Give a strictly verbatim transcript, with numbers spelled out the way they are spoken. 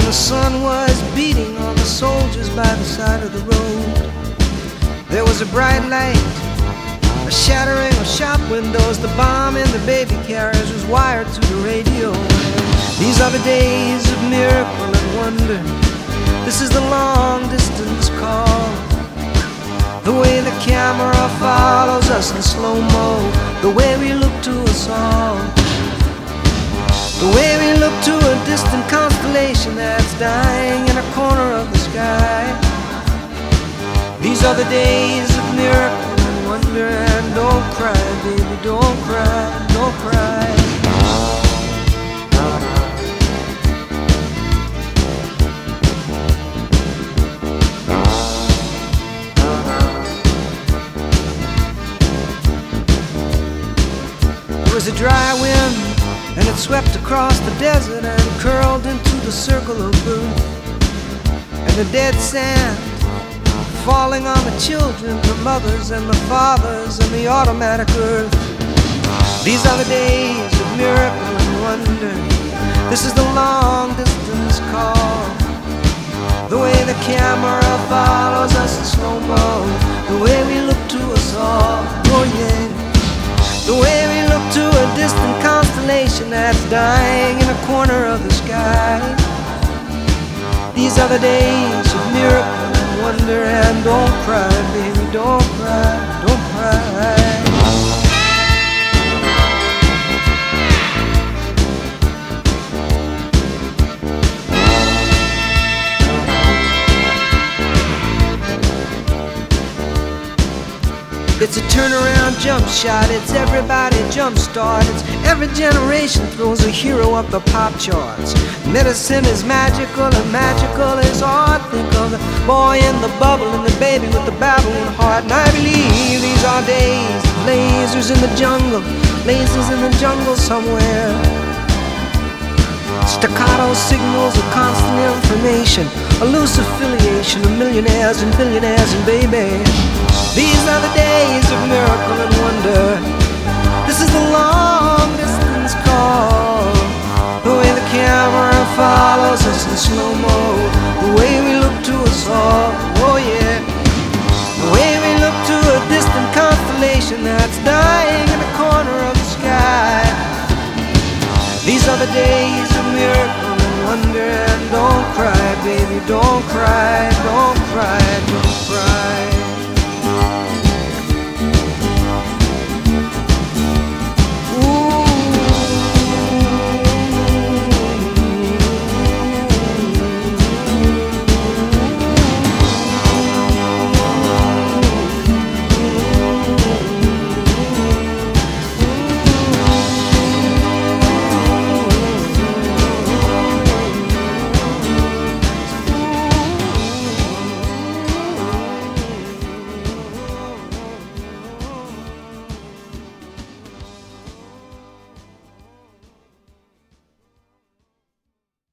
the sun was beating on the soldiers by the side of the road. There was a bright light, a shattering of shop windows. The bomb in the baby carriage was wired to the radio. These are the days of miracle and wonder. This is the long distance call. The way the camera follows us in slow-mo, the way we look to us all, the way we look to a distant constellation that's dying in a corner of the sky. These are the days of miracle and wonder. And don't cry, baby, don't cry, don't cry. It was a dry wind, and it swept across the desert and curled into the circle of blue. And the dead sand falling on the children, the mothers and the fathers and the automatic earth. These are the days of miracle and wonder. This is the long distance call. The way the camera follows us in slow-mo, the way we look to us all, oh yeah. The way we look to a distant constellation that's dying in a corner of the sky. These are the days of miracle and wonder. And don't cry, baby, don't cry, don't cry. It's a turnaround jump shot, it's everybody jump start. It's every generation throws a hero up the pop charts. Medicine is magical and magical is art. Think of the boy in the bubble and the baby with the babbling heart. And I believe these are days of lasers in the jungle, lasers in the jungle somewhere. Staccato signals of constant information, a loose affiliation of millionaires and billionaires and baby. These are the days of miracle and wonder. This is the long distance call. The way the camera follows us in slow-mo,